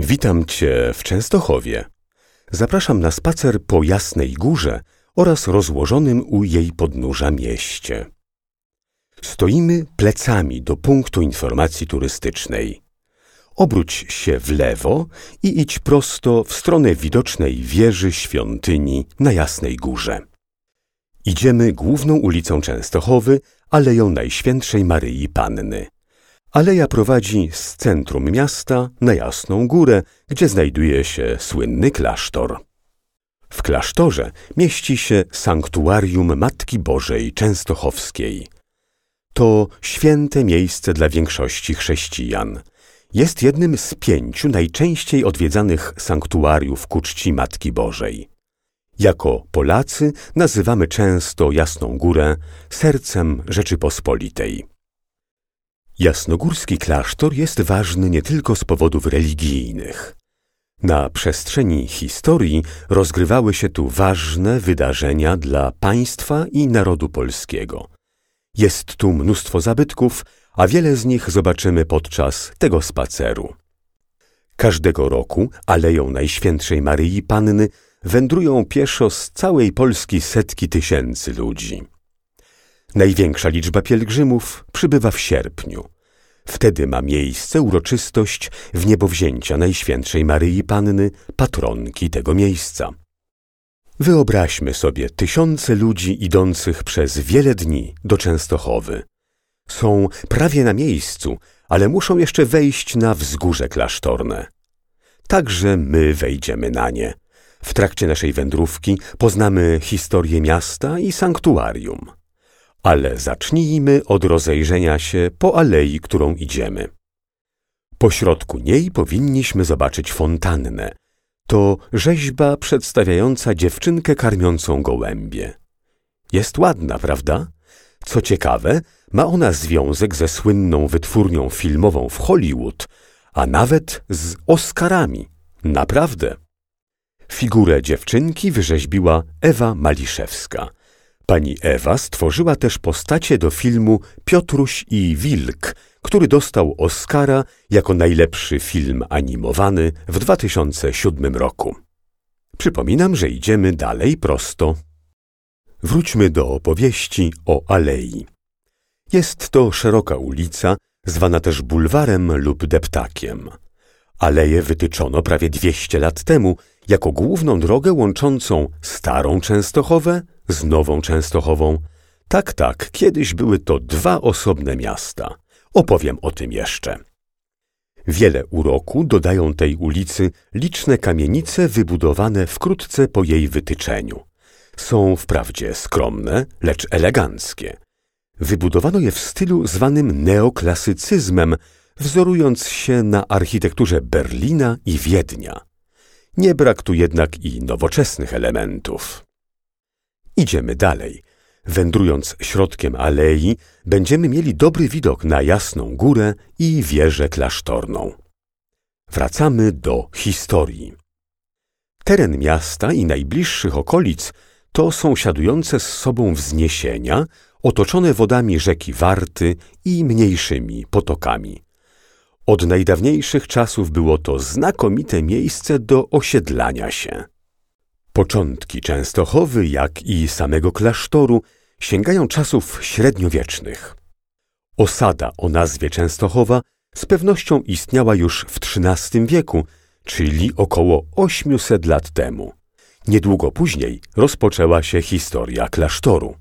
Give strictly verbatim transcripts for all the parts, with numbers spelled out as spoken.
Witam Cię w Częstochowie. Zapraszam na spacer po Jasnej Górze oraz rozłożonym u jej podnóża mieście. Stoimy plecami do punktu informacji turystycznej. Obróć się w lewo i idź prosto w stronę widocznej wieży świątyni na Jasnej Górze. Idziemy główną ulicą Częstochowy, Aleją Najświętszej Maryi Panny. Aleja prowadzi z centrum miasta na Jasną Górę, gdzie znajduje się słynny klasztor. W klasztorze mieści się sanktuarium Matki Bożej Częstochowskiej. To święte miejsce dla większości chrześcijan. Jest jednym z pięciu najczęściej odwiedzanych sanktuariów ku czci Matki Bożej. Jako Polacy nazywamy często Jasną Górę sercem Rzeczypospolitej. Jasnogórski klasztor jest ważny nie tylko z powodów religijnych. Na przestrzeni historii rozgrywały się tu ważne wydarzenia dla państwa i narodu polskiego. Jest tu mnóstwo zabytków, a wiele z nich zobaczymy podczas tego spaceru. Każdego roku Aleją Najświętszej Maryi Panny wędrują pieszo z całej Polski setki tysięcy ludzi. Największa liczba pielgrzymów przybywa w sierpniu. Wtedy ma miejsce uroczystość wniebowzięcia Najświętszej Maryi Panny, patronki tego miejsca. Wyobraźmy sobie tysiące ludzi idących przez wiele dni do Częstochowy. Są prawie na miejscu, ale muszą jeszcze wejść na wzgórze klasztorne. Także my wejdziemy na nie. W trakcie naszej wędrówki poznamy historię miasta i sanktuarium. Ale zacznijmy od rozejrzenia się po alei, którą idziemy. Po środku niej powinniśmy zobaczyć fontannę. To rzeźba przedstawiająca dziewczynkę karmiącą gołębie. Jest ładna, prawda? Co ciekawe, ma ona związek ze słynną wytwórnią filmową w Hollywood, a nawet z Oscarami. Naprawdę. Figurę dziewczynki wyrzeźbiła Ewa Maliszewska. Pani Ewa stworzyła też postacie do filmu Piotruś i Wilk, który dostał Oscara jako najlepszy film animowany w dwa tysiące siódmym roku. Przypominam, że idziemy dalej prosto. Wróćmy do opowieści o alei. Jest to szeroka ulica, zwana też bulwarem lub deptakiem. Aleję wytyczono prawie dwieście lat temu jako główną drogę łączącą Starą Częstochowę z Nową Częstochową. Tak, tak, kiedyś były to dwa osobne miasta. Opowiem o tym jeszcze. Wiele uroku dodają tej ulicy liczne kamienice wybudowane wkrótce po jej wytyczeniu. Są wprawdzie skromne, lecz eleganckie. Wybudowano je w stylu zwanym neoklasycyzmem, wzorując się na architekturze Berlina i Wiednia. Nie brak tu jednak i nowoczesnych elementów. Idziemy dalej. Wędrując środkiem alei, będziemy mieli dobry widok na Jasną Górę i wieżę klasztorną. Wracamy do historii. Teren miasta i najbliższych okolic to sąsiadujące z sobą wzniesienia, otoczone wodami rzeki Warty i mniejszymi potokami. Od najdawniejszych czasów było to znakomite miejsce do osiedlania się. Początki Częstochowy, jak i samego klasztoru, sięgają czasów średniowiecznych. Osada o nazwie Częstochowa z pewnością istniała już w trzynastym wieku, czyli około ośmiuset lat temu. Niedługo później rozpoczęła się historia klasztoru.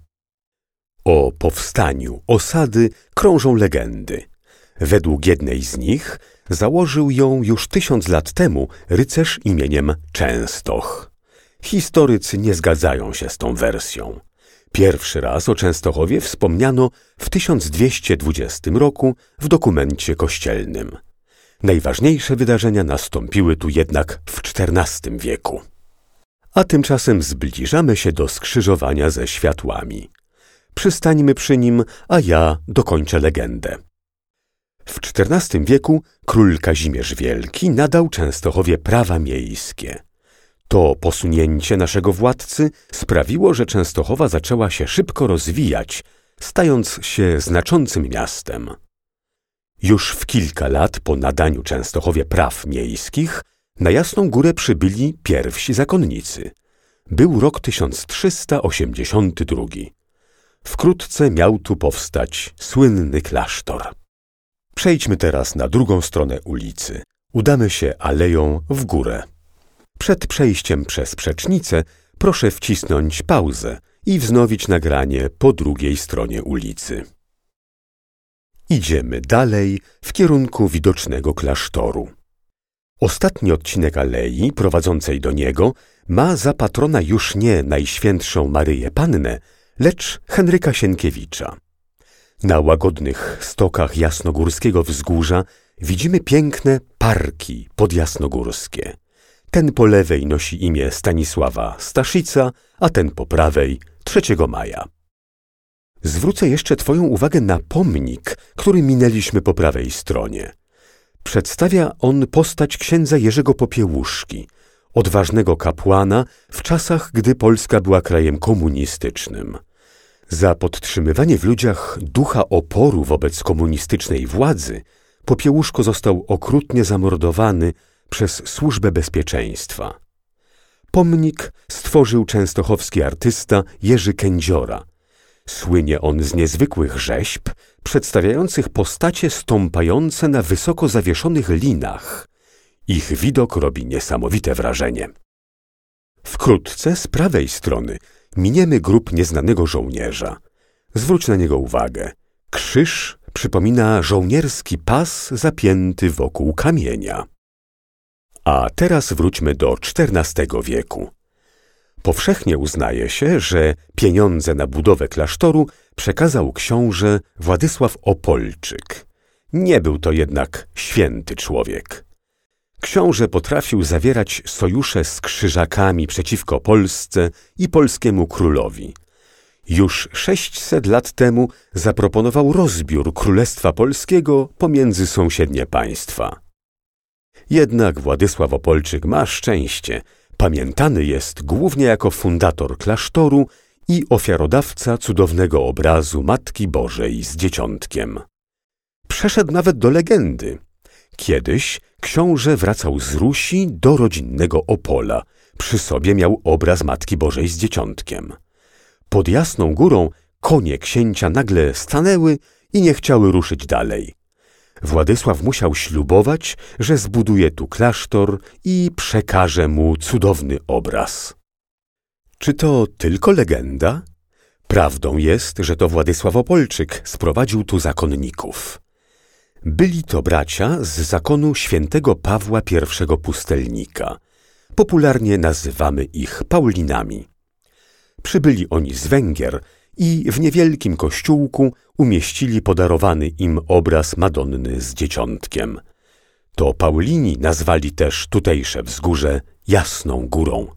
O powstaniu osady krążą legendy. Według jednej z nich założył ją już tysiąc lat temu rycerz imieniem Częstoch. Historycy nie zgadzają się z tą wersją. Pierwszy raz o Częstochowie wspomniano w tysiąc dwieście dwudziestym roku w dokumencie kościelnym. Najważniejsze wydarzenia nastąpiły tu jednak w czternastym wieku. A tymczasem zbliżamy się do skrzyżowania ze światłami. Przystańmy przy nim, a ja dokończę legendę. W czternastym wieku król Kazimierz Wielki nadał Częstochowie prawa miejskie. To posunięcie naszego władcy sprawiło, że Częstochowa zaczęła się szybko rozwijać, stając się znaczącym miastem. Już w kilka lat po nadaniu Częstochowie praw miejskich Na Jasną Górę przybyli pierwsi zakonnicy. Był rok tysiąc trzysta osiemdziesiąty drugi. Wkrótce miał tu powstać słynny klasztor. Przejdźmy teraz na drugą stronę ulicy. Udamy się aleją w górę. Przed przejściem przez przecznicę proszę wcisnąć pauzę i wznowić nagranie po drugiej stronie ulicy. Idziemy dalej w kierunku widocznego klasztoru. Ostatni odcinek alei prowadzącej do niego ma za patrona już nie Najświętszą Maryję Pannę, lecz Henryka Sienkiewicza. Na łagodnych stokach jasnogórskiego wzgórza widzimy piękne parki podjasnogórskie. Ten po lewej nosi imię Stanisława Staszica, a ten po prawej trzeciego maja. Zwrócę jeszcze Twoją uwagę na pomnik, który minęliśmy po prawej stronie. Przedstawia on postać księdza Jerzego Popiełuszki, odważnego kapłana w czasach, gdy Polska była krajem komunistycznym. Za podtrzymywanie w ludziach ducha oporu wobec komunistycznej władzy Popiełuszko został okrutnie zamordowany przez Służbę Bezpieczeństwa. Pomnik stworzył częstochowski artysta Jerzy Kędziora. Słynie on z niezwykłych rzeźb przedstawiających postacie stąpające na wysoko zawieszonych linach. Ich widok robi niesamowite wrażenie. Wkrótce z prawej strony miniemy grób nieznanego żołnierza. Zwróć na niego uwagę. Krzyż przypomina żołnierski pas zapięty wokół kamienia. A teraz wróćmy do czternastego wieku. Powszechnie uznaje się, że pieniądze na budowę klasztoru przekazał książę Władysław Opolczyk. Nie był to jednak święty człowiek. Książę potrafił zawierać sojusze z krzyżakami przeciwko Polsce i polskiemu królowi. Już sześćset lat temu zaproponował rozbiór Królestwa Polskiego pomiędzy sąsiednie państwa. Jednak Władysław Opolczyk ma szczęście. Pamiętany jest głównie jako fundator klasztoru i ofiarodawca cudownego obrazu Matki Bożej z Dzieciątkiem. Przeszedł nawet do legendy. Kiedyś książę wracał z Rusi do rodzinnego Opola. Przy sobie miał obraz Matki Bożej z Dzieciątkiem. Pod Jasną Górą konie księcia nagle stanęły i nie chciały ruszyć dalej. Władysław musiał ślubować, że zbuduje tu klasztor i przekaże mu cudowny obraz. Czy to tylko legenda? Prawdą jest, że to Władysław Opolczyk sprowadził tu zakonników. Byli to bracia z zakonu świętego Pawła pierwszego Pustelnika. Popularnie nazywamy ich Paulinami. Przybyli oni z Węgier i w niewielkim kościółku umieścili podarowany im obraz Madonny z Dzieciątkiem. To Paulini nazwali też tutejsze wzgórze Jasną Górą.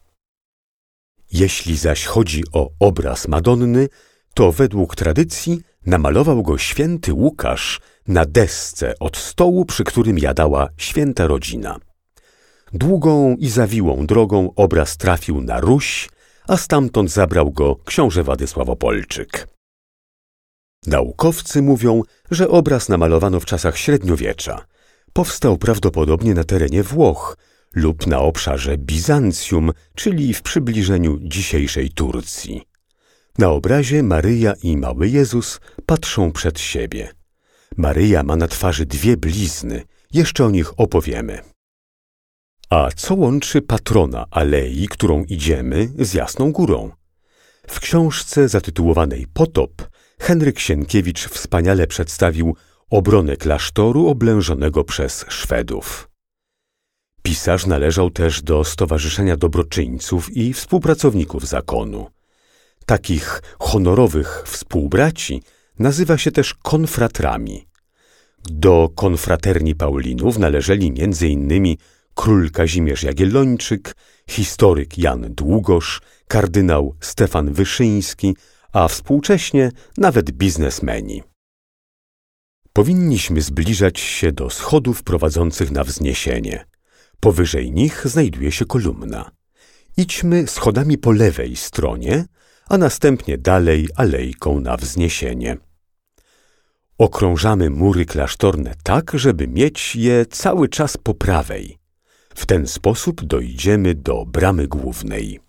Jeśli zaś chodzi o obraz Madonny, to według tradycji namalował go święty Łukasz na desce od stołu, przy którym jadała święta rodzina. Długą i zawiłą drogą obraz trafił na Ruś, a stamtąd zabrał go książę Władysław Opolczyk. Naukowcy mówią, że obraz namalowano w czasach średniowiecza. Powstał prawdopodobnie na terenie Włoch lub na obszarze Bizancjum, czyli w przybliżeniu dzisiejszej Turcji. Na obrazie Maryja i mały Jezus patrzą przed siebie. Maryja ma na twarzy dwie blizny, jeszcze o nich opowiemy. A co łączy patrona alei, którą idziemy, z Jasną Górą? W książce zatytułowanej Potop Henryk Sienkiewicz wspaniale przedstawił obronę klasztoru oblężonego przez Szwedów. Pisarz należał też do Stowarzyszenia Dobroczyńców i Współpracowników Zakonu. Takich honorowych współbraci nazywa się też konfratrami. Do konfraterni Paulinów należeli między innymi król Kazimierz Jagiellończyk, historyk Jan Długosz, kardynał Stefan Wyszyński, a współcześnie nawet biznesmeni. Powinniśmy zbliżać się do schodów prowadzących na wzniesienie. Powyżej nich znajduje się kolumna. Idźmy schodami po lewej stronie, a następnie dalej alejką na wzniesienie. Okrążamy mury klasztorne tak, żeby mieć je cały czas po prawej. W ten sposób dojdziemy do bramy głównej.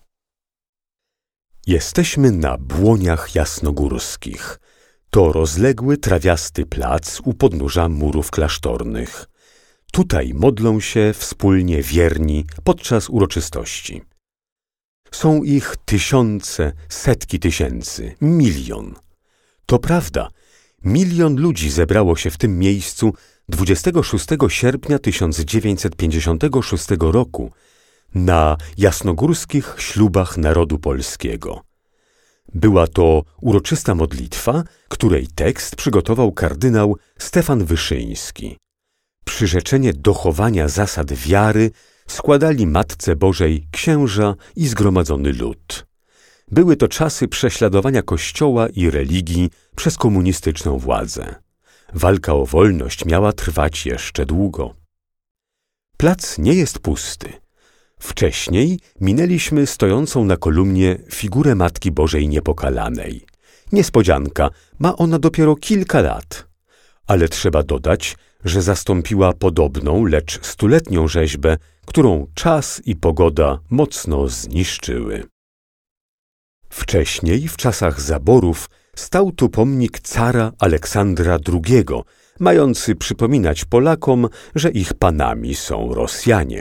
Jesteśmy na Błoniach Jasnogórskich. To rozległy, trawiasty plac u podnóża murów klasztornych. Tutaj modlą się wspólnie wierni podczas uroczystości. Są ich tysiące, setki tysięcy, milion. To prawda, milion ludzi zebrało się w tym miejscu dwudziestego szóstego sierpnia tysiąc dziewięćset pięćdziesiątego szóstego roku na jasnogórskich ślubach narodu polskiego. Była to uroczysta modlitwa, której tekst przygotował kardynał Stefan Wyszyński. Przyrzeczenie dochowania zasad wiary składali Matce Bożej księża i zgromadzony lud. Były to czasy prześladowania Kościoła i religii przez komunistyczną władzę. Walka o wolność miała trwać jeszcze długo. Plac nie jest pusty. Wcześniej minęliśmy stojącą na kolumnie figurę Matki Bożej Niepokalanej. Niespodzianka, ma ona dopiero kilka lat. Ale trzeba dodać, że zastąpiła podobną, lecz stuletnią rzeźbę, którą czas i pogoda mocno zniszczyły. Wcześniej, w czasach zaborów, stał tu pomnik cara Aleksandra drugiego, mający przypominać Polakom, że ich panami są Rosjanie.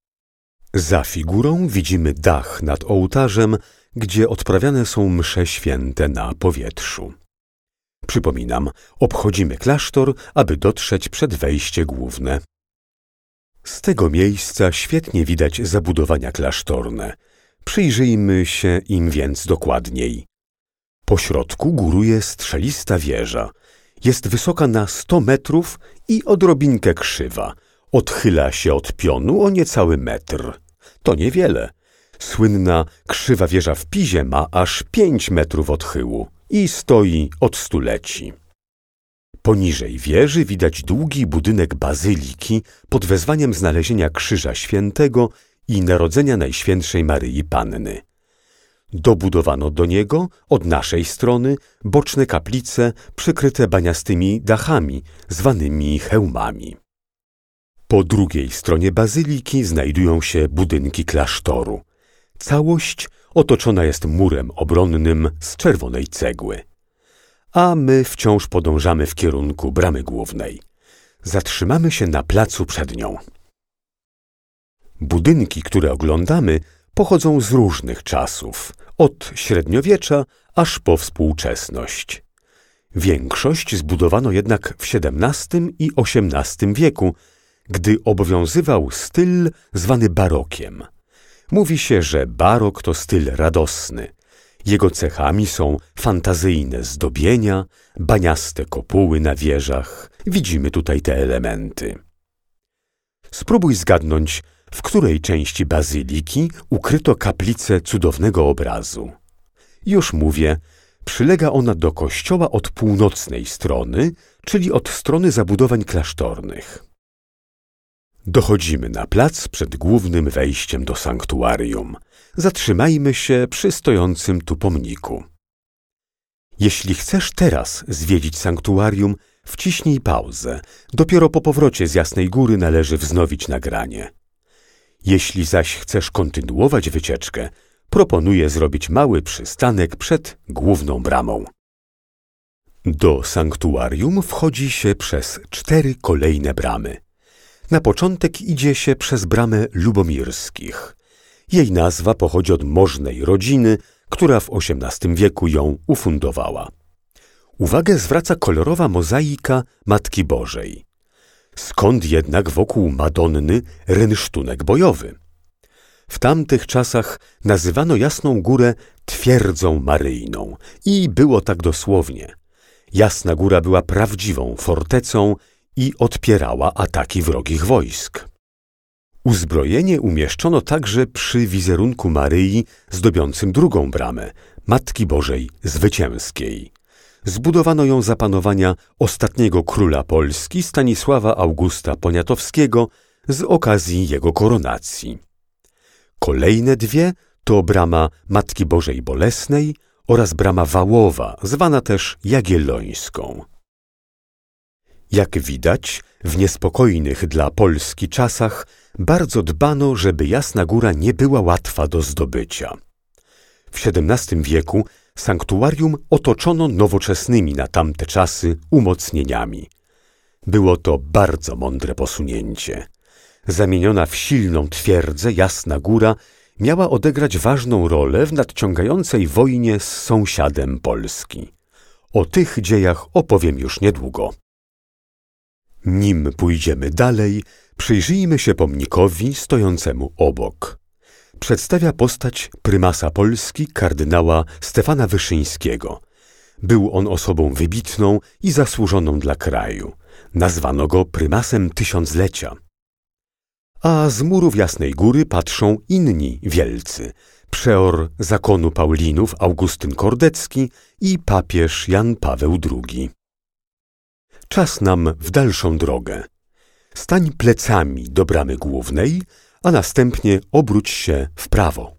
Za figurą widzimy dach nad ołtarzem, gdzie odprawiane są msze święte na powietrzu. Przypominam, obchodzimy klasztor, aby dotrzeć przed wejście główne. Z tego miejsca świetnie widać zabudowania klasztorne. Przyjrzyjmy się im więc dokładniej. Po środku góruje strzelista wieża. Jest wysoka na sto metrów i odrobinkę krzywa. Odchyla się od pionu o niecały metr. To niewiele. Słynna krzywa wieża w Pizie ma aż pięć metrów odchyłu i stoi od stuleci. Poniżej wieży widać długi budynek bazyliki pod wezwaniem znalezienia Krzyża Świętego i Narodzenia Najświętszej Maryi Panny. Dobudowano do niego od naszej strony boczne kaplice przykryte baniastymi dachami, zwanymi hełmami. Po drugiej stronie bazyliki znajdują się budynki klasztoru. Całość otoczona jest murem obronnym z czerwonej cegły. A my wciąż podążamy w kierunku bramy głównej. Zatrzymamy się na placu przed nią. Budynki, które oglądamy, pochodzą z różnych czasów, od średniowiecza aż po współczesność. Większość zbudowano jednak w siedemnastym i osiemnastym wieku, gdy obowiązywał styl zwany barokiem. Mówi się, że barok to styl radosny. Jego cechami są fantazyjne zdobienia, baniaste kopuły na wieżach. Widzimy tutaj te elementy. Spróbuj zgadnąć, w której części bazyliki ukryto kaplicę cudownego obrazu. Już mówię, przylega ona do kościoła od północnej strony, czyli od strony zabudowań klasztornych. Dochodzimy na plac przed głównym wejściem do sanktuarium. Zatrzymajmy się przy stojącym tu pomniku. Jeśli chcesz teraz zwiedzić sanktuarium, wciśnij pauzę. Dopiero po powrocie z Jasnej Góry należy wznowić nagranie. Jeśli zaś chcesz kontynuować wycieczkę, proponuję zrobić mały przystanek przed główną bramą. Do sanktuarium wchodzi się przez cztery kolejne bramy. Na początek idzie się przez bramę Lubomirskich. Jej nazwa pochodzi od możnej rodziny, która w osiemnastym wieku ją ufundowała. Uwagę zwraca kolorowa mozaika Matki Bożej. Skąd jednak wokół Madonny rynsztunek bojowy? W tamtych czasach nazywano Jasną Górę twierdzą maryjną i było tak dosłownie. Jasna Góra była prawdziwą fortecą i odpierała ataki wrogich wojsk. Uzbrojenie umieszczono także przy wizerunku Maryi zdobiącym drugą bramę, Matki Bożej Zwycięskiej. Zbudowano ją za panowania ostatniego króla Polski Stanisława Augusta Poniatowskiego z okazji jego koronacji. Kolejne dwie to brama Matki Bożej Bolesnej oraz brama Wałowa, zwana też Jagiellońską. Jak widać, w niespokojnych dla Polski czasach bardzo dbano, żeby Jasna Góra nie była łatwa do zdobycia. W siedemnastym wieku sanktuarium otoczono nowoczesnymi na tamte czasy umocnieniami. Było to bardzo mądre posunięcie. Zamieniona w silną twierdzę, Jasna Góra miała odegrać ważną rolę w nadciągającej wojnie z sąsiadem Polski. O tych dziejach opowiem już niedługo. Nim pójdziemy dalej, przyjrzyjmy się pomnikowi stojącemu obok. Przedstawia postać prymasa Polski kardynała Stefana Wyszyńskiego. Był on osobą wybitną i zasłużoną dla kraju. Nazwano go prymasem tysiąclecia. A z murów Jasnej Góry patrzą inni wielcy. Przeor zakonu Paulinów Augustyn Kordecki i papież Jan Paweł drugi. Czas nam w dalszą drogę. Stań plecami do bramy głównej, a następnie obróć się w prawo.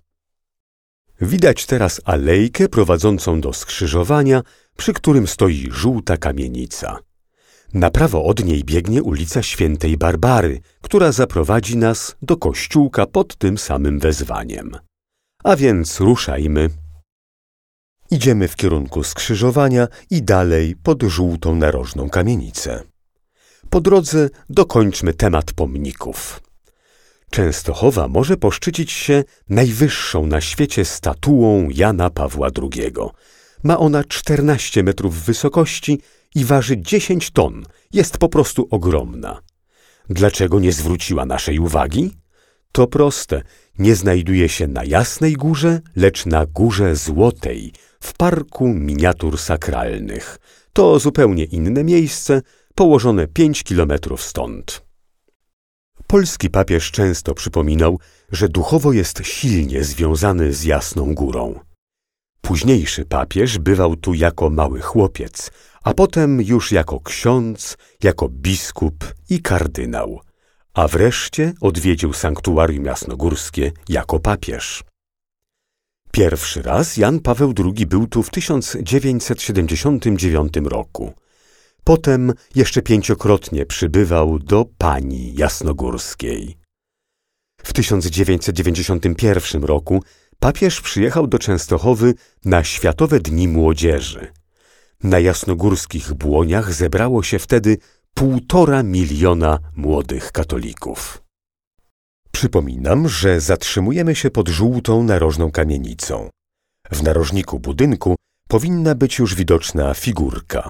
Widać teraz alejkę prowadzącą do skrzyżowania, przy którym stoi żółta kamienica. Na prawo od niej biegnie ulica Świętej Barbary, która zaprowadzi nas do kościółka pod tym samym wezwaniem. A więc ruszajmy. Idziemy w kierunku skrzyżowania i dalej pod żółtą narożną kamienicę. Po drodze dokończmy temat pomników. Częstochowa może poszczycić się najwyższą na świecie statuą Jana Pawła drugiego. Ma ona czternaście metrów wysokości i waży dziesięć ton. Jest po prostu ogromna. Dlaczego nie zwróciła naszej uwagi? To proste. Nie znajduje się na Jasnej Górze, lecz na Górze Złotej, w Parku Miniatur Sakralnych. To zupełnie inne miejsce, położone pięć kilometrów stąd. Polski papież często przypominał, że duchowo jest silnie związany z Jasną Górą. Późniejszy papież bywał tu jako mały chłopiec, a potem już jako ksiądz, jako biskup i kardynał, a wreszcie odwiedził sanktuarium jasnogórskie jako papież. Pierwszy raz Jan Paweł drugi był tu w tysiąc dziewięćset siedemdziesiątym dziewiątym roku. Potem jeszcze pięciokrotnie przybywał do Pani Jasnogórskiej. W tysiąc dziewięćset dziewięćdziesiątym pierwszym roku papież przyjechał do Częstochowy na Światowe Dni Młodzieży. Na jasnogórskich błoniach zebrało się wtedy półtora miliona młodych katolików. Przypominam, że zatrzymujemy się pod żółtą narożną kamienicą. W narożniku budynku powinna być już widoczna figurka.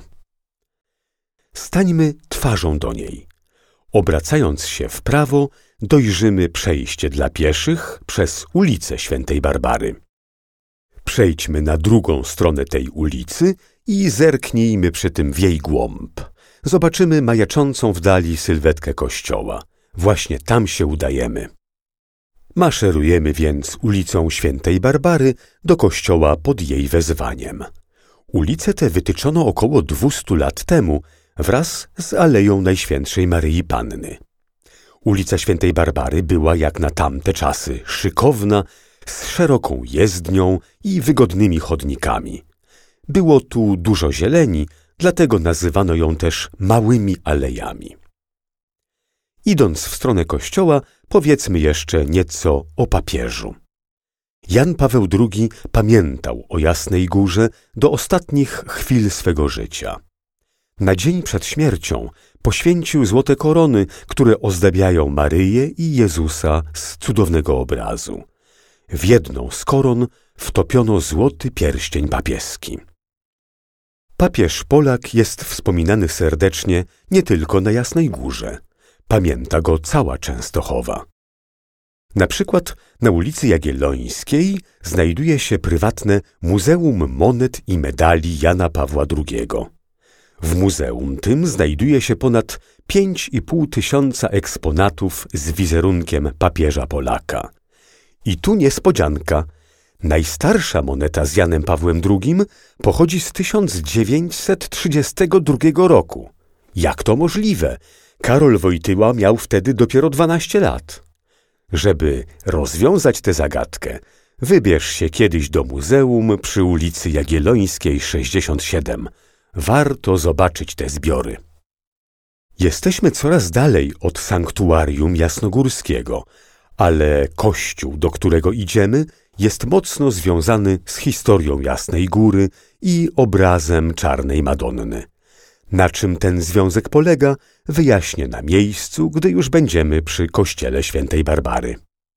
Stańmy twarzą do niej. Obracając się w prawo, dojrzymy przejście dla pieszych przez ulicę Świętej Barbary. Przejdźmy na drugą stronę tej ulicy i zerknijmy przy tym w jej głąb. Zobaczymy majaczącą w dali sylwetkę kościoła. Właśnie tam się udajemy. Maszerujemy więc ulicą Świętej Barbary do kościoła pod jej wezwaniem. Ulicę tę wytyczono około dwustu lat temu wraz z Aleją Najświętszej Maryi Panny. Ulica Świętej Barbary była jak na tamte czasy szykowna, z szeroką jezdnią i wygodnymi chodnikami. Było tu dużo zieleni, dlatego nazywano ją też małymi alejami. Idąc w stronę kościoła, powiedzmy jeszcze nieco o papieżu. Jan Paweł drugi pamiętał o Jasnej Górze do ostatnich chwil swego życia. Na dzień przed śmiercią poświęcił złote korony, które ozdabiają Maryję i Jezusa z cudownego obrazu. W jedną z koron wtopiono złoty pierścień papieski. Papież Polak jest wspominany serdecznie nie tylko na Jasnej Górze. Pamięta go cała Częstochowa. Na przykład na ulicy Jagiellońskiej znajduje się prywatne Muzeum Monet i Medali Jana Pawła drugiego. W muzeum tym znajduje się ponad pięć i pół tysiąca eksponatów z wizerunkiem papieża Polaka. I tu niespodzianka. Najstarsza moneta z Janem Pawłem drugim pochodzi z tysiąc dziewięćset trzydziestego drugiego roku. Jak to możliwe? Karol Wojtyła miał wtedy dopiero dwanaście lat. Żeby rozwiązać tę zagadkę, wybierz się kiedyś do muzeum przy ulicy Jagiellońskiej sześćdziesiąt siedem. Warto zobaczyć te zbiory. Jesteśmy coraz dalej od sanktuarium jasnogórskiego, ale kościół, do którego idziemy, jest mocno związany z historią Jasnej Góry i obrazem Czarnej Madonny. Na czym ten związek polega, wyjaśnię na miejscu, gdy już będziemy przy kościele świętej Barbary.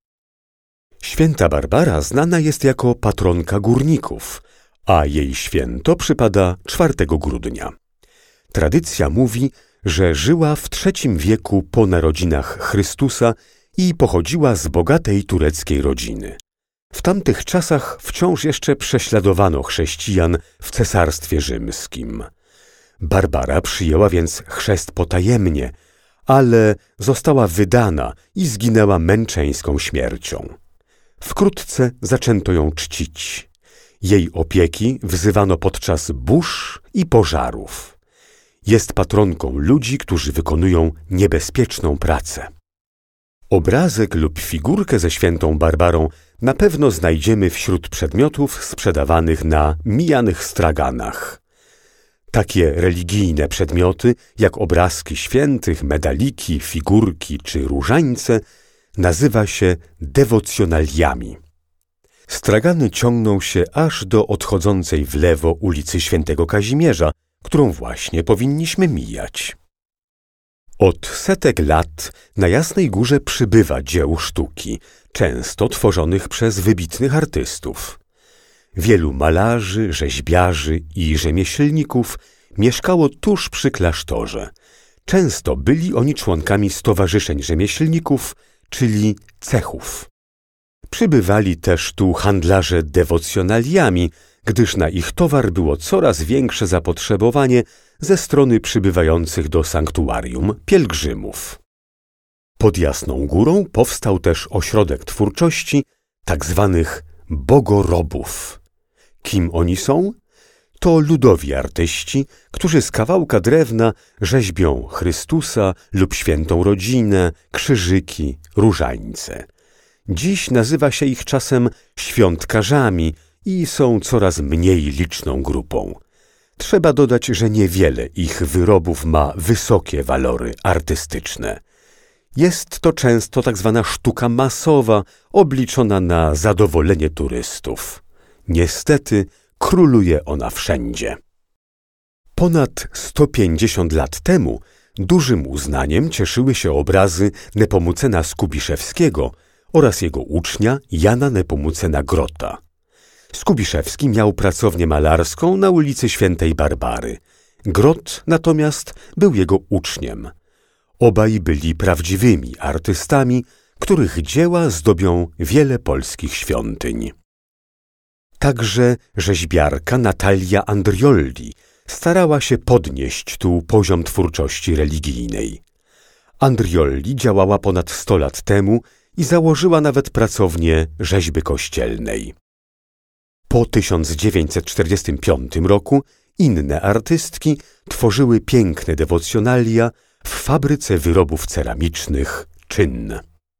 Święta Barbara znana jest jako patronka górników, a jej święto przypada czwartego grudnia. Tradycja mówi, że żyła w trzecim wieku po narodzinach Chrystusa i pochodziła z bogatej tureckiej rodziny. W tamtych czasach wciąż jeszcze prześladowano chrześcijan w Cesarstwie Rzymskim. Barbara przyjęła więc chrzest potajemnie, ale została wydana i zginęła męczeńską śmiercią. Wkrótce zaczęto ją czcić. Jej opieki wzywano podczas burz i pożarów. Jest patronką ludzi, którzy wykonują niebezpieczną pracę. Obrazek lub figurkę ze świętą Barbarą na pewno znajdziemy wśród przedmiotów sprzedawanych na mijanych straganach. Takie religijne przedmioty, jak obrazki świętych, medaliki, figurki czy różańce, nazywa się dewocjonaliami. Stragany ciągną się aż do odchodzącej w lewo ulicy Świętego Kazimierza, którą właśnie powinniśmy mijać. Od setek lat na Jasnej Górze przybywa dzieł sztuki, często tworzonych przez wybitnych artystów. Wielu malarzy, rzeźbiarzy i rzemieślników mieszkało tuż przy klasztorze. Często byli oni członkami stowarzyszeń rzemieślników, czyli cechów. Przybywali też tu handlarze dewocjonaliami, gdyż na ich towar było coraz większe zapotrzebowanie ze strony przybywających do sanktuarium pielgrzymów. Pod Jasną Górą powstał też ośrodek twórczości tak zwanych bogorobów. Kim oni są? To ludowi artyści, którzy z kawałka drewna rzeźbią Chrystusa lub świętą rodzinę, krzyżyki, różańce. Dziś nazywa się ich czasem świątkarzami i są coraz mniej liczną grupą. Trzeba dodać, że niewiele ich wyrobów ma wysokie walory artystyczne. Jest to często tak zwana sztuka masowa, obliczona na zadowolenie turystów. Niestety króluje ona wszędzie. Ponad sto pięćdziesiąt lat temu dużym uznaniem cieszyły się obrazy Nepomucena Skubiszewskiego oraz jego ucznia Jana Nepomucena Grota. Skubiszewski miał pracownię malarską na ulicy Świętej Barbary. Grot natomiast był jego uczniem. Obaj byli prawdziwymi artystami, których dzieła zdobią wiele polskich świątyń. Także rzeźbiarka Natalia Andrioli starała się podnieść tu poziom twórczości religijnej. Andrioli działała ponad sto lat temu i założyła nawet pracownię rzeźby kościelnej. Po tysiąc dziewięćset czterdziestym piątym roku inne artystki tworzyły piękne dewocjonalia w fabryce wyrobów ceramicznych Czyn.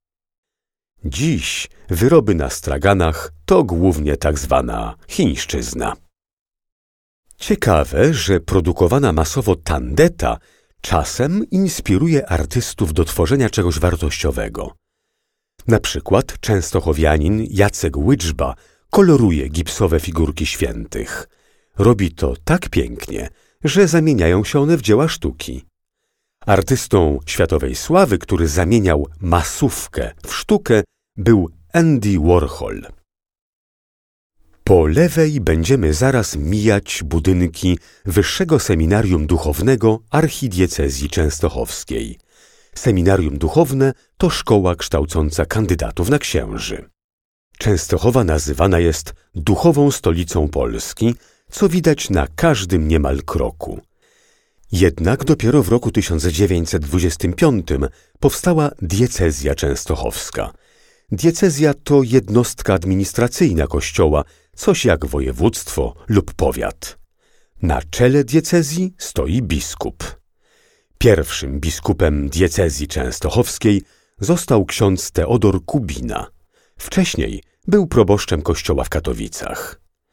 Dziś wyroby na straganach to głównie tak zwana chińszczyzna. Ciekawe, że produkowana masowo tandeta czasem inspiruje artystów do tworzenia czegoś wartościowego. Na przykład częstochowianin Jacek Łyczba koloruje gipsowe figurki świętych. Robi to tak pięknie, że zamieniają się one w dzieła sztuki. Artystą światowej sławy, który zamieniał masówkę w sztukę, był Andy Warhol. Po lewej będziemy zaraz mijać budynki Wyższego Seminarium Duchownego Archidiecezji Częstochowskiej. Seminarium Duchowne to szkoła kształcąca kandydatów na księży. Częstochowa nazywana jest duchową stolicą Polski, co widać na każdym niemal kroku. Jednak dopiero w roku tysiąc dziewięćset dwudziestym piątym powstała diecezja częstochowska. Diecezja to jednostka administracyjna kościoła, coś jak województwo lub powiat. Na czele diecezji stoi biskup. Pierwszym biskupem diecezji częstochowskiej został ksiądz Teodor Kubina. Wcześniej był proboszczem kościoła w Katowicach.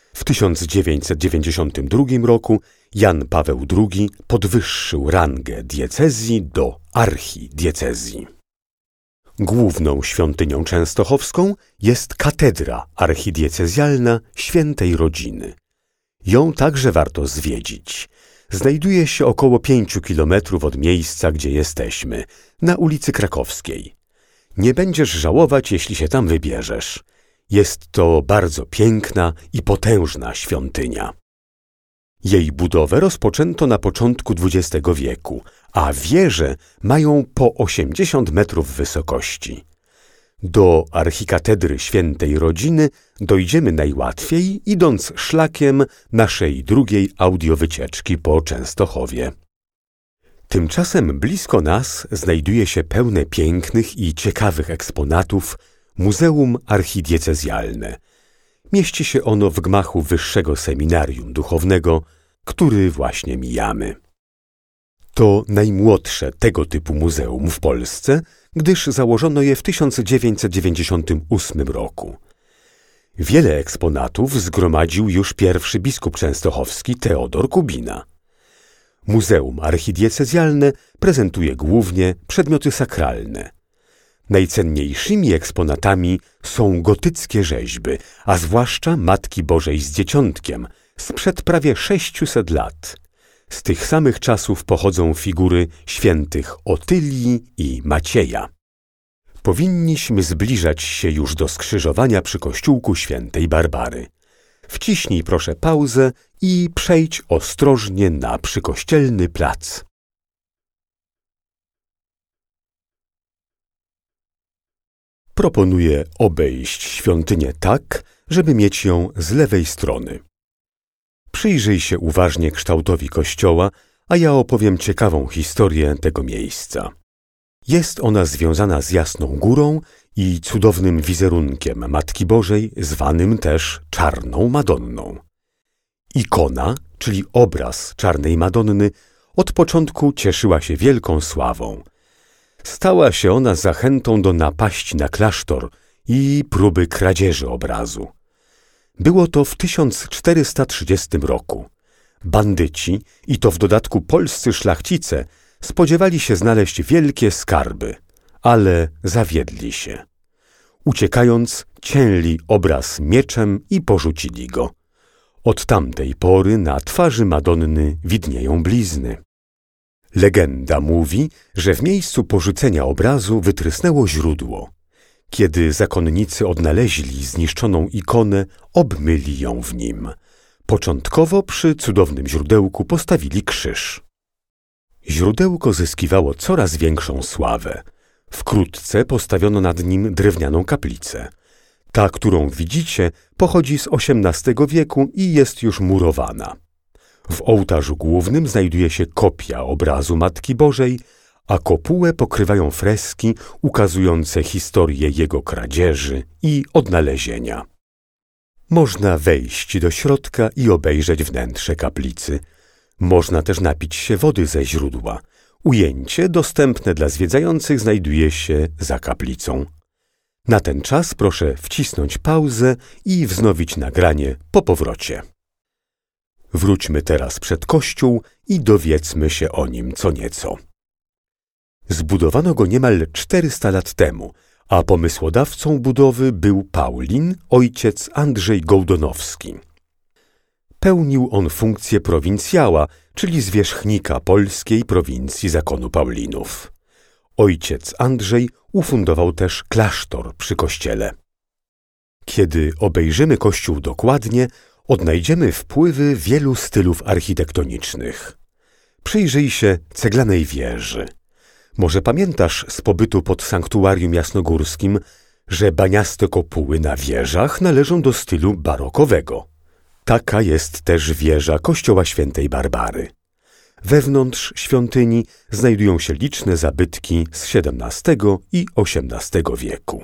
W tysiąc dziewięćset dziewięćdziesiątym drugim roku Jan Paweł drugi podwyższył rangę diecezji do archidiecezji. Główną świątynią częstochowską jest katedra archidiecezjalna Świętej Rodziny. Ją także warto zwiedzić. Znajduje się około pięciu kilometrów od miejsca, gdzie jesteśmy, na ulicy Krakowskiej. Nie będziesz żałować, jeśli się tam wybierzesz. Jest to bardzo piękna i potężna świątynia. Jej budowę rozpoczęto na początku dwudziestego wieku, a wieże mają po osiemdziesiąt metrów wysokości. Do archikatedry Świętej Rodziny dojdziemy najłatwiej, idąc szlakiem naszej drugiej audiowycieczki po Częstochowie. Tymczasem blisko nas znajduje się pełne pięknych i ciekawych eksponatów Muzeum Archidiecezjalne. Mieści się ono w gmachu Wyższego Seminarium Duchownego, który właśnie mijamy. To najmłodsze tego typu muzeum w Polsce, gdyż założono je w tysiąc dziewięćset dziewięćdziesiątym ósmym roku. Wiele eksponatów zgromadził już pierwszy biskup częstochowski Teodor Kubina. Muzeum Archidiecezjalne prezentuje głównie przedmioty sakralne. Najcenniejszymi eksponatami są gotyckie rzeźby, a zwłaszcza Matki Bożej z Dzieciątkiem sprzed prawie sześciuset lat. Z tych samych czasów pochodzą figury świętych Otylii i Macieja. Powinniśmy zbliżać się już do skrzyżowania przy kościółku Świętej Barbary. Wciśnij proszę pauzę i przejdź ostrożnie na przykościelny plac. Proponuję obejść świątynię tak, żeby mieć ją z lewej strony. Przyjrzyj się uważnie kształtowi kościoła, a ja opowiem ciekawą historię tego miejsca. Jest ona związana z Jasną Górą i cudownym wizerunkiem Matki Bożej, zwanym też Czarną Madonną. Ikona, czyli obraz Czarnej Madonny, od początku cieszyła się wielką sławą. Stała się ona zachętą do napaści na klasztor i próby kradzieży obrazu. Było to w tysiąc czterysta trzydziestym roku. Bandyci, i to w dodatku polscy szlachcice, spodziewali się znaleźć wielkie skarby, ale zawiedli się. Uciekając, cięli obraz mieczem i porzucili go. Od tamtej pory na twarzy Madonny widnieją blizny. Legenda mówi, że w miejscu porzucenia obrazu wytrysnęło źródło. Kiedy zakonnicy odnaleźli zniszczoną ikonę, obmyli ją w nim. Początkowo przy cudownym źródełku postawili krzyż. Źródełko zyskiwało coraz większą sławę. Wkrótce postawiono nad nim drewnianą kaplicę. Ta, którą widzicie, pochodzi z osiemnastego wieku i jest już murowana. W ołtarzu głównym znajduje się kopia obrazu Matki Bożej, a kopułę pokrywają freski ukazujące historię jego kradzieży i odnalezienia. Można wejść do środka i obejrzeć wnętrze kaplicy. Można też napić się wody ze źródła. Ujęcie dostępne dla zwiedzających znajduje się za kaplicą. Na ten czas proszę wcisnąć pauzę i wznowić nagranie po powrocie. Wróćmy teraz przed kościół i dowiedzmy się o nim co nieco. Zbudowano go niemal czterysta lat temu, a pomysłodawcą budowy był Paulin, ojciec Andrzej Gołdonowski. Pełnił on funkcję prowincjała, czyli zwierzchnika polskiej prowincji zakonu Paulinów. Ojciec Andrzej ufundował też klasztor przy kościele. Kiedy obejrzymy kościół dokładnie, odnajdziemy wpływy wielu stylów architektonicznych. Przyjrzyj się ceglanej wieży. Może pamiętasz z pobytu pod sanktuarium jasnogórskim, że baniaste kopuły na wieżach należą do stylu barokowego. Taka jest też wieża kościoła Świętej Barbary. Wewnątrz świątyni znajdują się liczne zabytki z siedemnastego i osiemnastego wieku.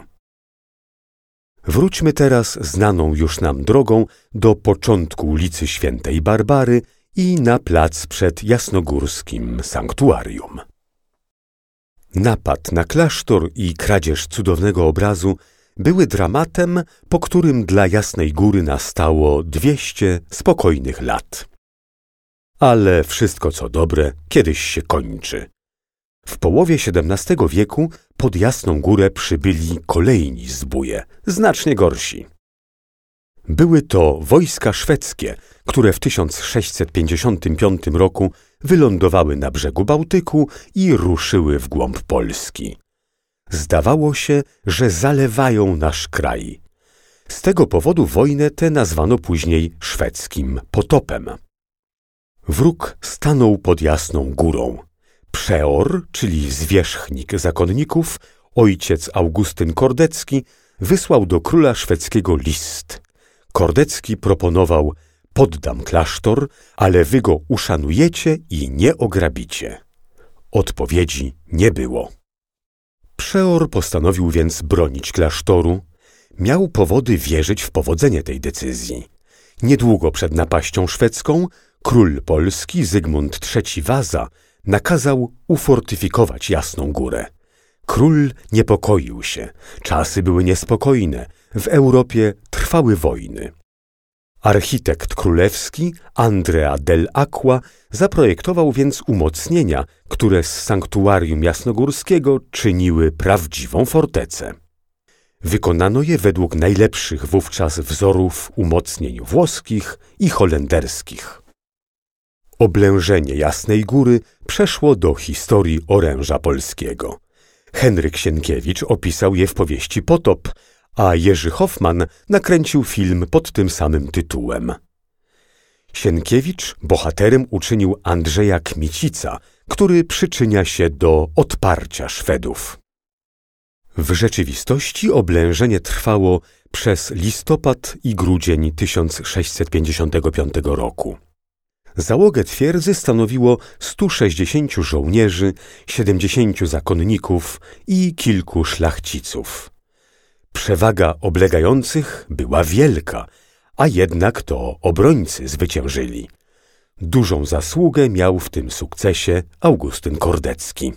Wróćmy teraz znaną już nam drogą do początku ulicy Świętej Barbary i na plac przed jasnogórskim sanktuarium. Napad na klasztor i kradzież cudownego obrazu były dramatem, po którym dla Jasnej Góry nastało dwieście spokojnych lat. Ale wszystko co dobre kiedyś się kończy. W połowie siedemnastego wieku pod Jasną Górę przybyli kolejni zbóje, znacznie gorsi. Były to wojska szwedzkie, które w tysiąc sześćset pięćdziesiątym piątym roku wylądowały na brzegu Bałtyku i ruszyły w głąb Polski. Zdawało się, że zalewają nasz kraj. Z tego powodu wojnę tę nazwano później szwedzkim potopem. Wróg stanął pod Jasną Górą. Przeor, czyli zwierzchnik zakonników, ojciec Augustyn Kordecki, wysłał do króla szwedzkiego list. Kordecki proponował: poddam klasztor, ale wy go uszanujecie i nie ograbicie. Odpowiedzi nie było. Przeor postanowił więc bronić klasztoru. Miał powody wierzyć w powodzenie tej decyzji. Niedługo przed napaścią szwedzką król polski Zygmunt trzeci Waza nakazał ufortyfikować Jasną Górę. Król niepokoił się. Czasy były niespokojne. W Europie trwały wojny. Architekt królewski Andrea dell'Acqua zaprojektował więc umocnienia, które z sanktuarium jasnogórskiego czyniły prawdziwą fortecę. Wykonano je według najlepszych wówczas wzorów umocnień włoskich i holenderskich. Oblężenie Jasnej Góry przeszło do historii oręża polskiego. Henryk Sienkiewicz opisał je w powieści Potop, a Jerzy Hoffman nakręcił film pod tym samym tytułem. Sienkiewicz bohaterem uczynił Andrzeja Kmicica, który przyczynia się do odparcia Szwedów. W rzeczywistości oblężenie trwało przez listopad i grudzień tysiąc sześćset pięćdziesiątego piątego roku. Załogę twierdzy stanowiło stu sześćdziesięciu żołnierzy, siedemdziesięciu zakonników i kilku szlachciców. Przewaga oblegających była wielka, a jednak to obrońcy zwyciężyli. Dużą zasługę miał w tym sukcesie Augustyn Kordecki.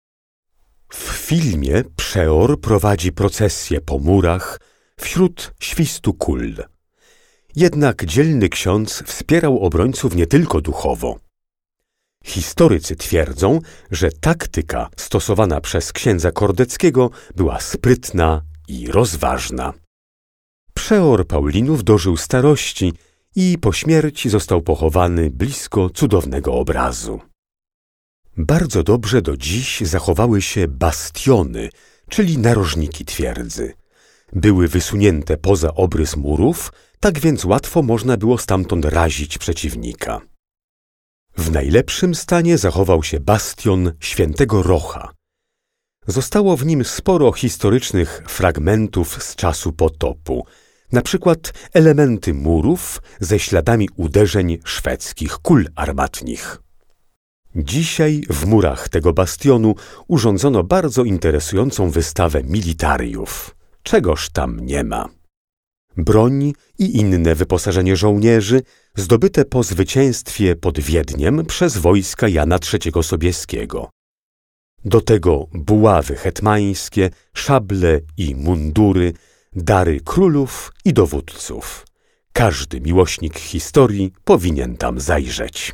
W filmie Przeor prowadzi procesję po murach wśród świstu kul. Jednak dzielny ksiądz wspierał obrońców nie tylko duchowo. Historycy twierdzą, że taktyka stosowana przez księdza Kordeckiego była sprytna i rozważna. Przeor Paulinów dożył starości i po śmierci został pochowany blisko cudownego obrazu. Bardzo dobrze do dziś zachowały się bastiony, czyli narożniki twierdzy. Były wysunięte poza obrys murów, tak więc łatwo można było stamtąd razić przeciwnika. W najlepszym stanie zachował się bastion Świętego Rocha. Zostało w nim sporo historycznych fragmentów z czasu potopu, na przykład elementy murów ze śladami uderzeń szwedzkich kul armatnich. Dzisiaj w murach tego bastionu urządzono bardzo interesującą wystawę militariów. Czegoż tam nie ma. Broń i inne wyposażenie żołnierzy zdobyte po zwycięstwie pod Wiedniem przez wojska Jana trzeciego Sobieskiego. Do tego buławy hetmańskie, szable i mundury, dary królów i dowódców. Każdy miłośnik historii powinien tam zajrzeć.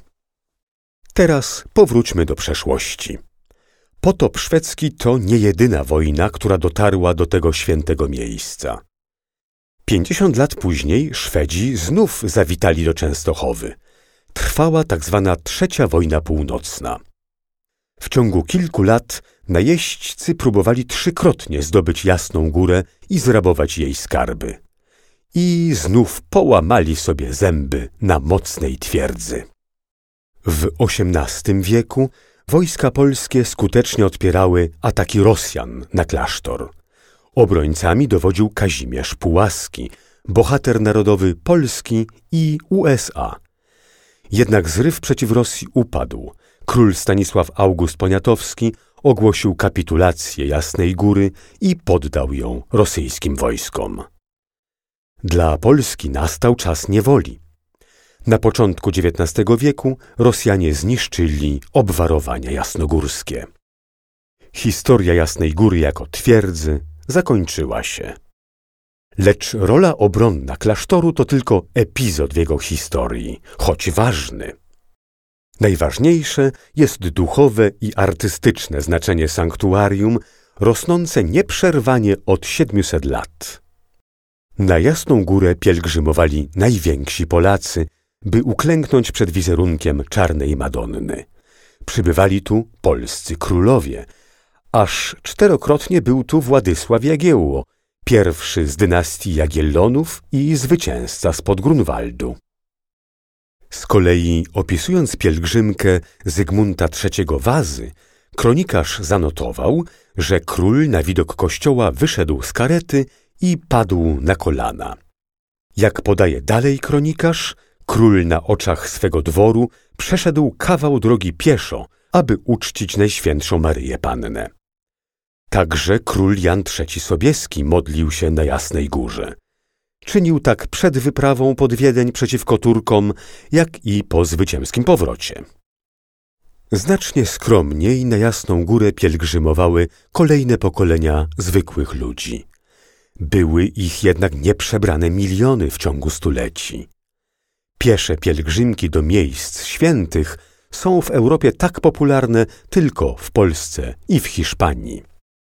Teraz powróćmy do przeszłości. Potop szwedzki to nie jedyna wojna, która dotarła do tego świętego miejsca. Pięćdziesiąt lat później Szwedzi znów zawitali do Częstochowy. Trwała tak zwana Trzecia Wojna Północna. W ciągu kilku lat najeźdźcy próbowali trzykrotnie zdobyć Jasną Górę i zrabować jej skarby. I znów połamali sobie zęby na mocnej twierdzy. W osiemnastym wieku wojska polskie skutecznie odpierały ataki Rosjan na klasztor. Obrońcami dowodził Kazimierz Pułaski, bohater narodowy Polski i U S A. Jednak zryw przeciw Rosji upadł. Król Stanisław August Poniatowski ogłosił kapitulację Jasnej Góry i poddał ją rosyjskim wojskom. Dla Polski nastał czas niewoli. Na początku dziewiętnastego wieku Rosjanie zniszczyli obwarowania jasnogórskie. Historia Jasnej Góry jako twierdzy zakończyła się. Lecz rola obronna klasztoru to tylko epizod w jego historii, choć ważny. Najważniejsze jest duchowe i artystyczne znaczenie sanktuarium, rosnące nieprzerwanie od siedmiuset lat. Na Jasną Górę pielgrzymowali najwięksi Polacy, by uklęknąć przed wizerunkiem Czarnej Madonny. Przybywali tu polscy królowie. Aż czterokrotnie był tu Władysław Jagiełło, pierwszy z dynastii Jagiellonów i zwycięzca spod Grunwaldu. Z kolei opisując pielgrzymkę Zygmunta trzeciego Wazy, kronikarz zanotował, że król na widok kościoła wyszedł z karety i padł na kolana. Jak podaje dalej kronikarz, król na oczach swego dworu przeszedł kawał drogi pieszo, aby uczcić Najświętszą Maryję Pannę. Także król Jan trzeci Sobieski modlił się na Jasnej Górze. Czynił tak przed wyprawą pod Wiedeń przeciwko Turkom, jak i po zwycięskim powrocie. Znacznie skromniej na Jasną Górę pielgrzymowały kolejne pokolenia zwykłych ludzi. Były ich jednak nieprzebrane miliony w ciągu stuleci. Piesze pielgrzymki do miejsc świętych są w Europie tak popularne tylko w Polsce i w Hiszpanii.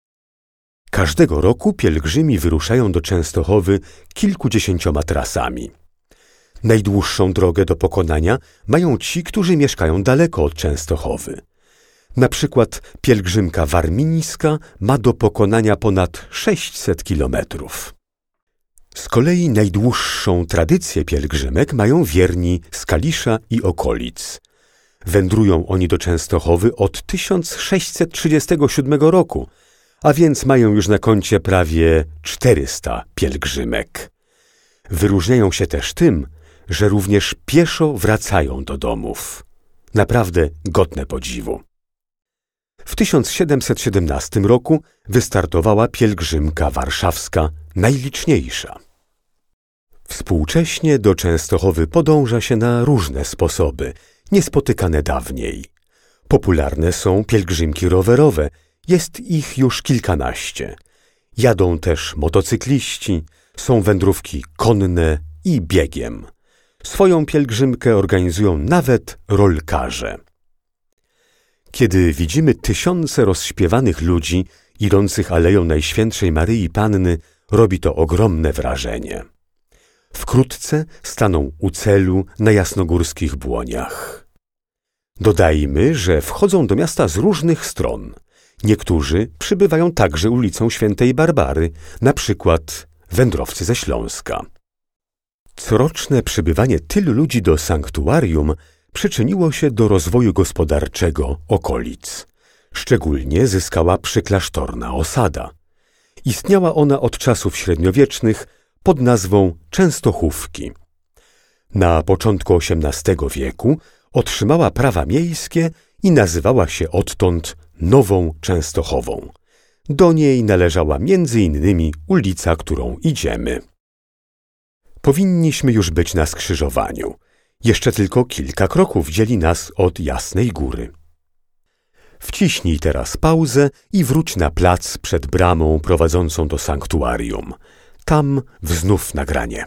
Każdego roku pielgrzymi wyruszają do Częstochowy kilkudziesięcioma trasami. Najdłuższą drogę do pokonania mają ci, którzy mieszkają daleko od Częstochowy. Na przykład pielgrzymka warmińska ma do pokonania ponad sześćset kilometrów. Z kolei najdłuższą tradycję pielgrzymek mają wierni z Kalisza i okolic. Wędrują oni do Częstochowy od tysiąc sześćset trzydziestego siódmego roku, a więc mają już na koncie prawie czterysta pielgrzymek. Wyróżniają się też tym, że również pieszo wracają do domów. Naprawdę godne podziwu. W tysiąc siedemset siedemnastym roku wystartowała pielgrzymka warszawska, najliczniejsza. Współcześnie do Częstochowy podąża się na różne sposoby, niespotykane dawniej. Popularne są pielgrzymki rowerowe, jest ich już kilkanaście. Jadą też motocykliści, są wędrówki konne i biegiem. Swoją pielgrzymkę organizują nawet rolkarze. Kiedy widzimy tysiące rozśpiewanych ludzi idących aleją Najświętszej Maryi Panny, robi to ogromne wrażenie. Wkrótce staną u celu na jasnogórskich błoniach. Dodajmy, że wchodzą do miasta z różnych stron. Niektórzy przybywają także ulicą Świętej Barbary, na przykład wędrowcy ze Śląska. Coroczne przybywanie tylu ludzi do sanktuarium przyczyniło się do rozwoju gospodarczego okolic. Szczególnie zyskała przyklasztorna osada. Istniała ona od czasów średniowiecznych pod nazwą Częstochówki. Na początku osiemnastego wieku otrzymała prawa miejskie i nazywała się odtąd Nową Częstochową. Do niej należała między innymi ulica, którą idziemy. Powinniśmy już być na skrzyżowaniu. Jeszcze tylko kilka kroków dzieli nas od Jasnej Góry. Wciśnij teraz pauzę i wróć na plac przed bramą prowadzącą do sanktuarium. Tam wznów nagranie.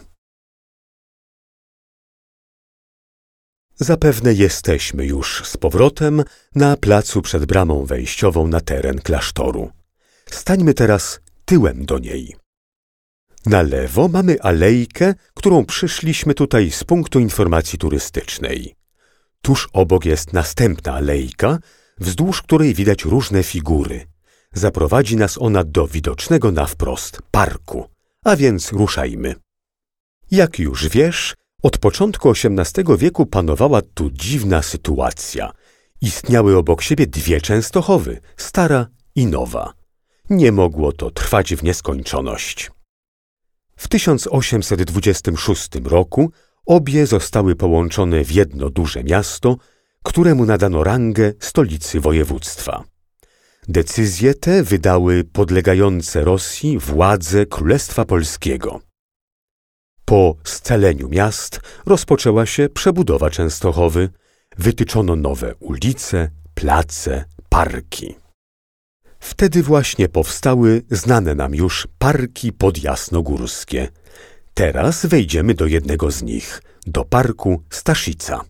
Zapewne jesteśmy już z powrotem na placu przed bramą wejściową na teren klasztoru. Stańmy teraz tyłem do niej. Na lewo mamy alejkę, którą przyszliśmy tutaj z punktu informacji turystycznej. Tuż obok jest następna alejka, wzdłuż której widać różne figury. Zaprowadzi nas ona do widocznego na wprost parku, a więc ruszajmy. Jak już wiesz, od początku osiemnastego wieku panowała tu dziwna sytuacja. Istniały obok siebie dwie Częstochowy, stara i nowa. Nie mogło to trwać w nieskończoność. W tysiąc osiemset dwudziestym szóstym roku obie zostały połączone w jedno duże miasto, któremu nadano rangę stolicy województwa. Decyzje te wydały podlegające Rosji władze Królestwa Polskiego. Po scaleniu miast rozpoczęła się przebudowa Częstochowy, wytyczono nowe ulice, place, parki. Wtedy właśnie powstały znane nam już parki podjasnogórskie. Teraz wejdziemy do jednego z nich, do parku Staszica.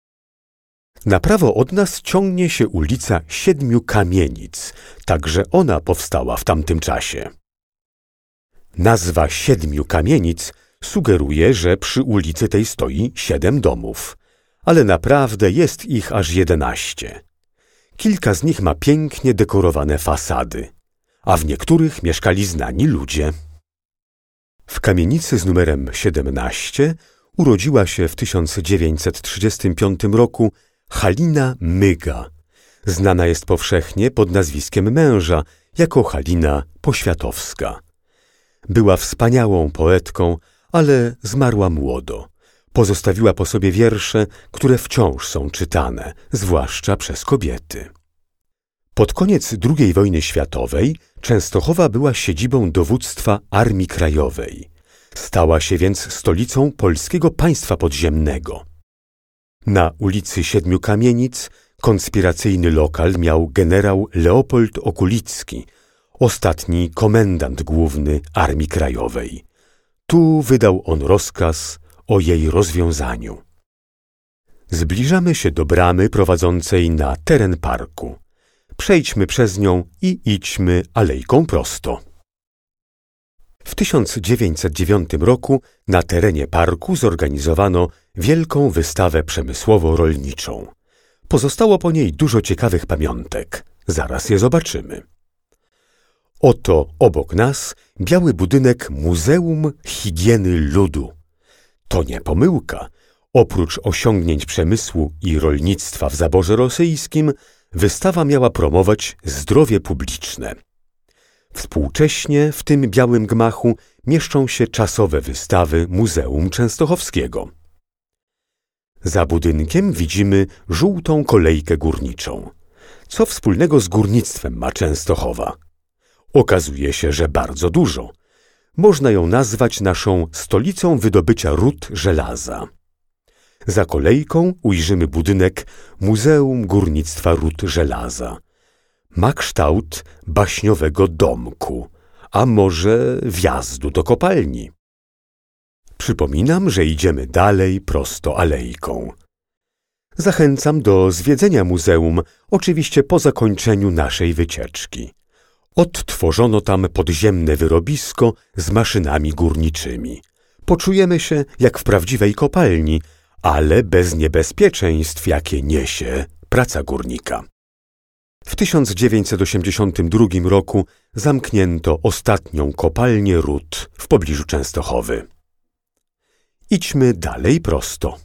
Na prawo od nas ciągnie się ulica Siedmiu Kamienic, także ona powstała w tamtym czasie. Nazwa Siedmiu Kamienic sugeruje, że przy ulicy tej stoi siedem domów, ale naprawdę jest ich aż jedenaście. Kilka z nich ma pięknie dekorowane fasady, a w niektórych mieszkali znani ludzie. W kamienicy z numerem siedemnaście urodziła się w tysiąc dziewięćset trzydziestym piątym roku Halina Myga. Znana jest powszechnie pod nazwiskiem męża jako Halina Poświatowska. Była wspaniałą poetką, ale zmarła młodo. Pozostawiła po sobie wiersze, które wciąż są czytane, zwłaszcza przez kobiety. Pod koniec drugiej wojny światowej Częstochowa była siedzibą dowództwa Armii Krajowej. Stała się więc stolicą polskiego państwa podziemnego. Na ulicy Siedmiu Kamienic konspiracyjny lokal miał generał Leopold Okulicki, ostatni komendant główny Armii Krajowej. Tu wydał on rozkaz o jej rozwiązaniu. Zbliżamy się do bramy prowadzącej na teren parku. Przejdźmy przez nią i idźmy alejką prosto. W tysiąc dziewięćset dziewiątym roku na terenie parku zorganizowano wielką wystawę przemysłowo-rolniczą. Pozostało po niej dużo ciekawych pamiątek. Zaraz je zobaczymy. Oto obok nas biały budynek Muzeum Higieny Ludu. To nie pomyłka. Oprócz osiągnięć przemysłu i rolnictwa w zaborze rosyjskim, wystawa miała promować zdrowie publiczne. Współcześnie w tym białym gmachu mieszczą się czasowe wystawy Muzeum Częstochowskiego. Za budynkiem widzimy żółtą kolejkę górniczą. Co wspólnego z górnictwem ma Częstochowa? Okazuje się, że bardzo dużo. Można ją nazwać naszą stolicą wydobycia ród żelaza. Za kolejką ujrzymy budynek Muzeum Górnictwa Ród Żelaza. Ma kształt baśniowego domku, a może wjazdu do kopalni. Przypominam, że idziemy dalej prosto alejką. Zachęcam do zwiedzenia muzeum, oczywiście po zakończeniu naszej wycieczki. Odtworzono tam podziemne wyrobisko z maszynami górniczymi. Poczujemy się jak w prawdziwej kopalni, ale bez niebezpieczeństw, jakie niesie praca górnika. W tysiąc dziewięćset osiemdziesiątym drugim roku zamknięto ostatnią kopalnię ród w pobliżu Częstochowy. Idźmy dalej prosto.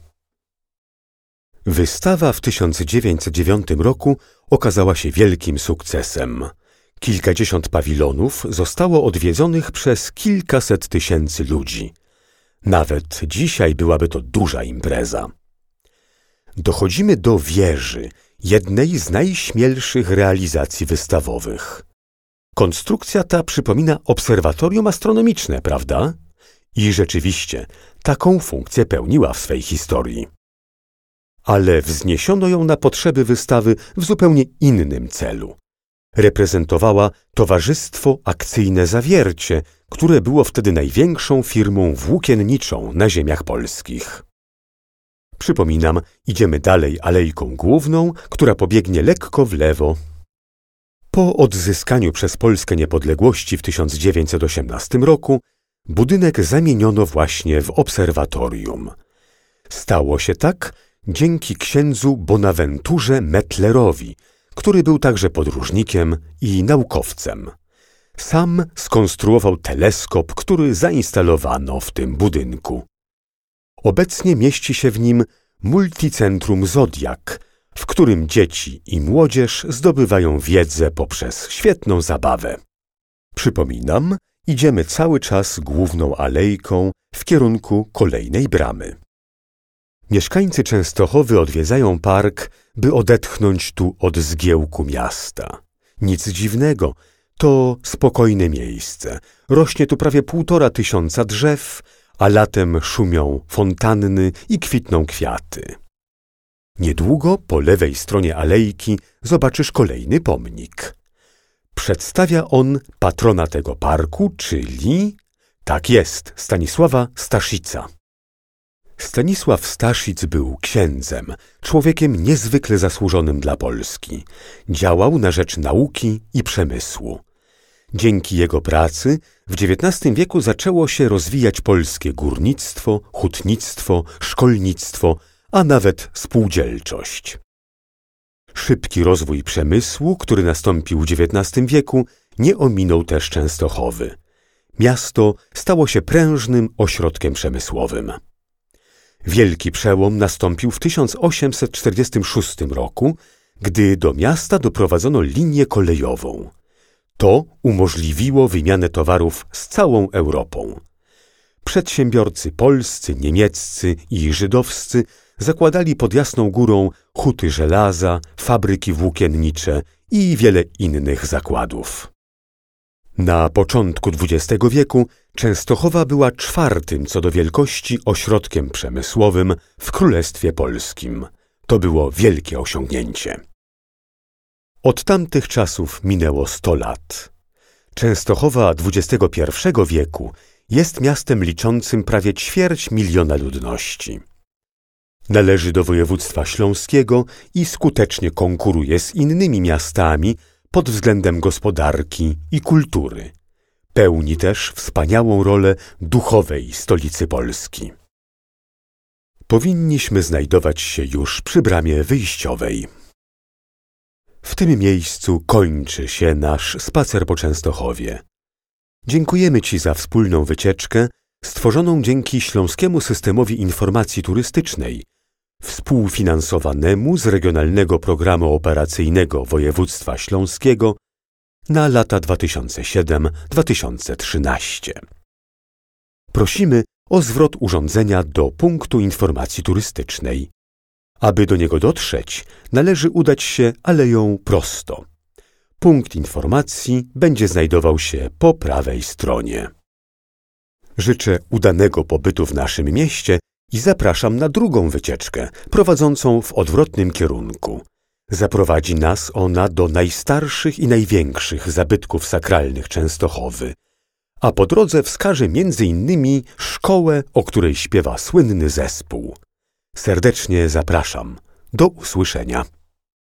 Wystawa w tysiąc dziewięćset dziewiątym roku okazała się wielkim sukcesem. Kilkadziesiąt pawilonów zostało odwiedzonych przez kilkaset tysięcy ludzi. Nawet dzisiaj byłaby to duża impreza. Dochodzimy do wieży, jednej z najśmielszych realizacji wystawowych. Konstrukcja ta przypomina obserwatorium astronomiczne, prawda? I rzeczywiście taką funkcję pełniła w swej historii. Ale wzniesiono ją na potrzeby wystawy w zupełnie innym celu. Reprezentowała Towarzystwo Akcyjne Zawiercie, które było wtedy największą firmą włókienniczą na ziemiach polskich. Przypominam, idziemy dalej alejką główną, która pobiegnie lekko w lewo. Po odzyskaniu przez Polskę niepodległości w tysiąc dziewięćset osiemnastym roku budynek zamieniono właśnie w obserwatorium. Stało się tak dzięki księdzu Bonaventurze Mettlerowi, który był także podróżnikiem i naukowcem. Sam skonstruował teleskop, który zainstalowano w tym budynku. Obecnie mieści się w nim Multicentrum Zodiak, w którym dzieci i młodzież zdobywają wiedzę poprzez świetną zabawę. Przypominam, idziemy cały czas główną alejką w kierunku kolejnej bramy. Mieszkańcy Częstochowy odwiedzają park, by odetchnąć tu od zgiełku miasta. Nic dziwnego, to spokojne miejsce. Rośnie tu prawie półtora tysiąca drzew, a latem szumią fontanny i kwitną kwiaty. Niedługo po lewej stronie alejki zobaczysz kolejny pomnik. Przedstawia on patrona tego parku, czyli, tak jest, Stanisława Staszica. Stanisław Staszic był księdzem, człowiekiem niezwykle zasłużonym dla Polski. Działał na rzecz nauki i przemysłu. Dzięki jego pracy w dziewiętnastym wieku zaczęło się rozwijać polskie górnictwo, hutnictwo, szkolnictwo, a nawet spółdzielczość. Szybki rozwój przemysłu, który nastąpił w dziewiętnastym wieku, nie ominął też Częstochowy. Miasto stało się prężnym ośrodkiem przemysłowym. Wielki przełom nastąpił w tysiąc osiemset czterdziestym szóstym roku, gdy do miasta doprowadzono linię kolejową. To umożliwiło wymianę towarów z całą Europą. Przedsiębiorcy polscy, niemieccy i żydowscy zakładali pod Jasną Górą huty żelaza, fabryki włókiennicze i wiele innych zakładów. Na początku dwudziestego wieku Częstochowa była czwartym co do wielkości ośrodkiem przemysłowym w Królestwie Polskim. To było wielkie osiągnięcie. Od tamtych czasów minęło sto lat. Częstochowa dwudziestego pierwszego wieku jest miastem liczącym prawie ćwierć miliona ludności. Należy do województwa śląskiego i skutecznie konkuruje z innymi miastami pod względem gospodarki i kultury. Pełni też wspaniałą rolę duchowej stolicy Polski. Powinniśmy znajdować się już przy bramie wyjściowej. W tym miejscu kończy się nasz spacer po Częstochowie. Dziękujemy Ci za wspólną wycieczkę stworzoną dzięki Śląskiemu Systemowi Informacji Turystycznej, współfinansowanemu z Regionalnego Programu Operacyjnego Województwa Śląskiego na lata dwa tysiące siódmy do dwa tysiące trzynastego. Prosimy o zwrot urządzenia do punktu informacji turystycznej. Aby do niego dotrzeć, należy udać się aleją prosto. Punkt informacji będzie znajdował się po prawej stronie. Życzę udanego pobytu w naszym mieście i zapraszam na drugą wycieczkę, prowadzącą w odwrotnym kierunku. Zaprowadzi nas ona do najstarszych i największych zabytków sakralnych Częstochowy, a po drodze wskaże między innymi szkołę, o której śpiewa słynny zespół. Serdecznie zapraszam. Do usłyszenia.